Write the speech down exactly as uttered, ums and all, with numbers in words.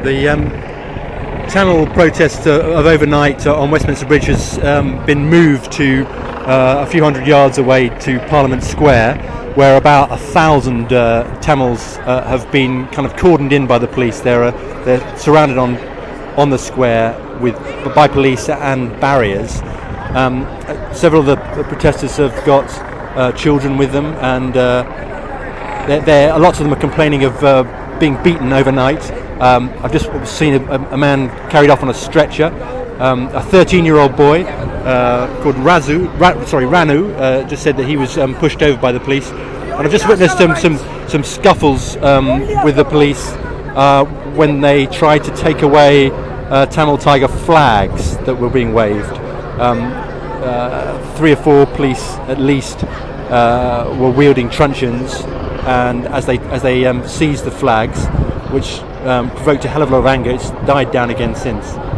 The um, Tamil protest uh, of overnight uh, on Westminster Bridge has um, been moved to uh, a few hundred yards away to Parliament Square, where about a thousand uh, Tamils uh, have been kind of cordoned in by the police. They're uh, they're surrounded on on the square with by police and barriers. Um, several of the protesters have got uh, children with them, and uh, they're, they're, lots of them are complaining of uh, being beaten overnight. Um, I've just seen a, a man carried off on a stretcher. Um, a thirteen-year-old boy uh, called Razu, Ra, sorry Ranu, uh, just said that he was um, pushed over by the police. And I've just witnessed some some, some scuffles um, with the police uh, when they tried to take away uh, Tamil Tiger flags that were being waved. Um, uh, three or four police, at least, uh, were wielding truncheons, and as they as they um, seized the flags, which um, provoked a hell of a lot of anger, it's died down again since.